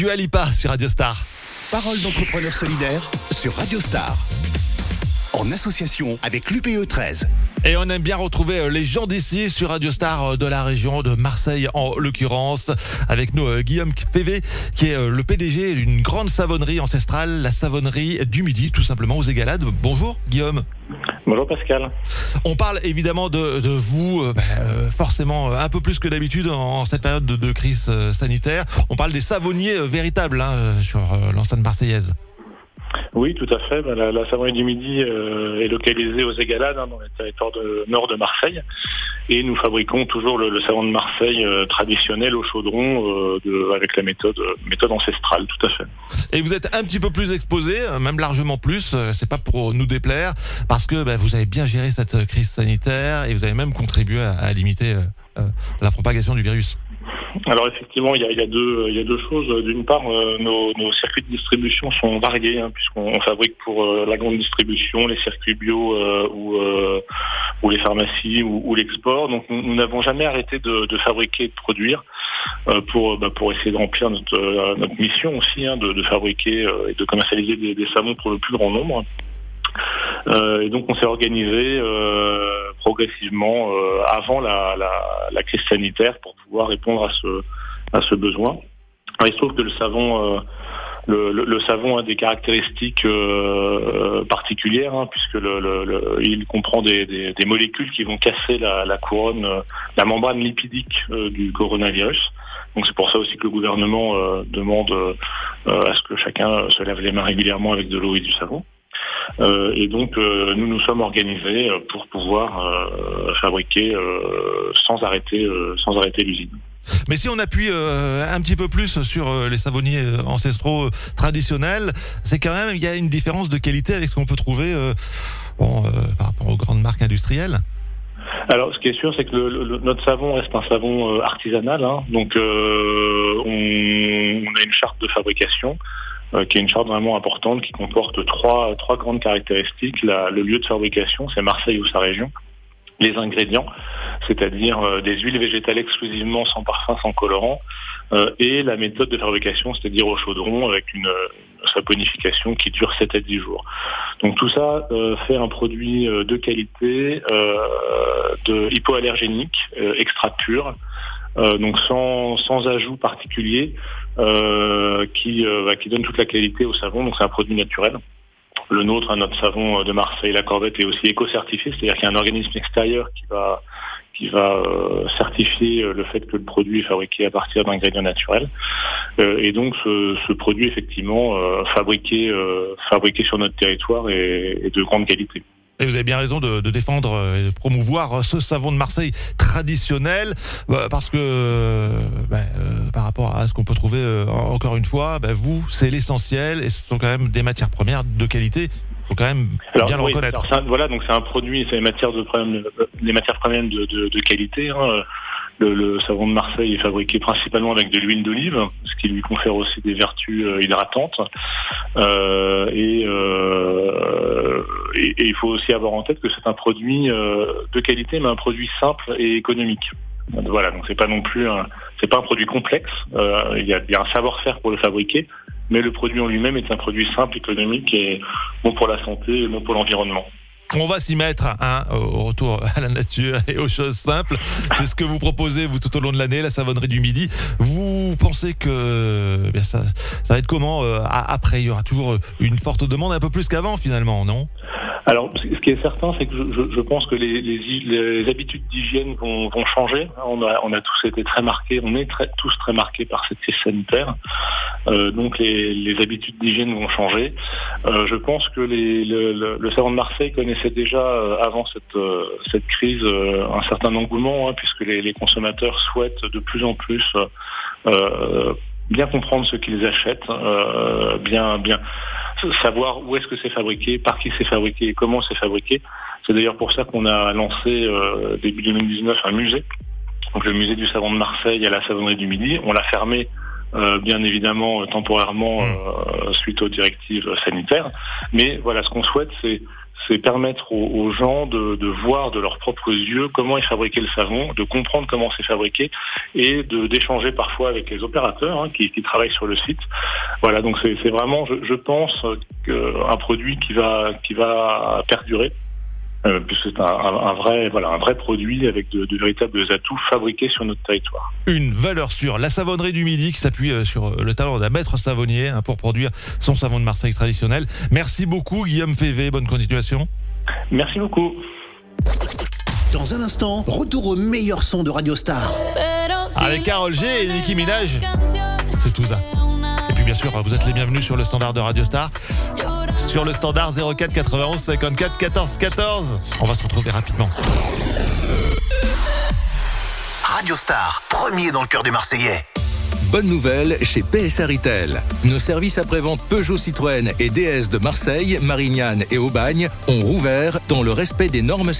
Dua Lipa sur Radio Star. Parole d'entrepreneur solidaire sur Radio Star. En association avec l'UPE 13. Et on aime bien retrouver les gens d'ici sur Radio Star de la région de Marseille en l'occurrence. Avec nous Guillaume Févé qui est le PDG d'une grande savonnerie ancestrale, la savonnerie du Midi tout simplement aux Égalades. Bonjour Guillaume. Bonjour Pascal. On parle évidemment de vous, forcément un peu plus que d'habitude en cette période de crise sanitaire. On parle des savonniers véritables sur l'enceinte marseillaise. Oui, tout à fait. La savonnerie du Midi est localisée aux Égalades, dans le territoire nord de Marseille. Et nous fabriquons toujours le savon de Marseille traditionnel au chaudron avec la méthode ancestrale, tout à fait. Et vous êtes un petit peu plus exposé, même largement plus, c'est pas pour nous déplaire, parce que vous avez bien géré cette crise sanitaire et vous avez même contribué à limiter la propagation du virus. Alors effectivement, il y a deux choses. D'une part, nos circuits de distribution sont variés, puisqu'on fabrique pour la grande distribution, les circuits bio ou les pharmacies ou l'export. Donc nous n'avons jamais arrêté de fabriquer et de produire pour essayer de remplir notre mission aussi, de fabriquer et de commercialiser des savons pour le plus grand nombre. Et donc on s'est organisé progressivement avant la crise sanitaire pour pouvoir répondre à ce besoin. Alors, il se trouve que le savon a des caractéristiques particulières, puisque il comprend des molécules qui vont casser la couronne, la membrane lipidique du coronavirus. Donc c'est pour ça aussi que le gouvernement demande à ce que chacun se lave les mains régulièrement avec de l'eau et du savon. Et donc nous sommes organisés pour pouvoir fabriquer sans arrêter l'usine. Mais si on appuie un petit peu plus sur les savonniers ancestraux traditionnels, c'est quand même, il y a une différence de qualité avec ce qu'on peut trouver par rapport aux grandes marques industrielles. Alors, ce qui est sûr, c'est que notre savon reste un savon artisanal, donc on a une charte de fabrication qui est une charte vraiment importante qui comporte trois grandes caractéristiques. Le lieu de fabrication, c'est Marseille ou sa région. Les ingrédients, c'est-à-dire des huiles végétales exclusivement, sans parfum, sans colorant, et la méthode de fabrication, c'est-à-dire au chaudron avec une saponification qui dure 7 à 10 jours. Donc tout ça fait un produit de qualité, hypoallergénique, extra pur, donc sans ajout particulier, qui donne toute la qualité au savon. Donc c'est un produit naturel. Le nôtre, notre savon de Marseille, la Corvette, est aussi éco-certifié, c'est-à-dire qu'il y a un organisme extérieur qui va certifier le fait que le produit est fabriqué à partir d'ingrédients naturels. Et donc ce produit, effectivement, fabriqué sur notre territoire est de grande qualité. Et vous avez bien raison de défendre et de promouvoir ce savon de Marseille traditionnel, parce que par rapport à ce qu'on peut trouver, encore une fois, vous, c'est l'essentiel, et ce sont quand même des matières premières de qualité. Il faut quand même bien le reconnaître. Donc c'est un produit, c'est des matières premières de qualité. Le savon de Marseille est fabriqué principalement avec de l'huile d'olive, ce qui lui confère aussi des vertus hydratantes. Et il faut aussi avoir en tête que c'est un produit de qualité, mais un produit simple et économique. Voilà, donc c'est pas un produit complexe. Il y a un savoir-faire pour le fabriquer, mais le produit en lui-même est un produit simple, économique et bon pour la santé et bon pour l'environnement. On va s'y mettre au retour à la nature et aux choses simples. C'est ce que vous proposez, vous, tout au long de l'année, la savonnerie du Midi. Vous pensez que ça va être comment après? Il y aura toujours une forte demande, un peu plus qu'avant, finalement, non? Alors, ce qui est certain, c'est que je pense que les habitudes d'hygiène vont changer. On a tous été très marqués, on est tous très marqués par cette crise sanitaire. Donc les habitudes d'hygiène vont changer. Je pense que le savon de Marseille connaissait déjà avant cette crise un certain engouement, puisque les consommateurs souhaitent de plus en plus bien comprendre ce qu'ils achètent, bien savoir où est-ce que c'est fabriqué, par qui c'est fabriqué et comment c'est fabriqué. C'est d'ailleurs pour ça qu'on a lancé début 2019 un musée, donc le musée du savon de Marseille à la savonnerie du Midi. On l'a fermé bien évidemment temporairement suite aux directives sanitaires. Mais voilà, ce qu'on souhaite, c'est permettre aux gens de voir de leurs propres yeux comment est fabriqué le savon, de comprendre comment c'est fabriqué et d'échanger parfois avec les opérateurs qui travaillent sur le site. Voilà, donc c'est vraiment, je pense, un produit qui va perdurer. Puisque c'est un vrai produit avec de véritables atouts fabriqués sur notre territoire. Une valeur sûre, la savonnerie du Midi qui s'appuie sur le talent d'un maître savonnier pour produire son savon de Marseille traditionnel. Merci beaucoup Guillaume Févé, bonne continuation. Merci beaucoup. Dans un instant, retour au meilleur son de Radio Star. Avec Karol G et Nicki Minaj, c'est tout ça. Et puis bien sûr, vous êtes les bienvenus sur le standard de Radio Star. Sur le standard 04 91 54 14 14. On va se retrouver rapidement. Radio Star, premier dans le cœur des Marseillais. Bonne nouvelle chez PSA Retail. Nos services après-vente Peugeot, Citroën et DS de Marseille, Marignane et Aubagne ont rouvert dans le respect des normes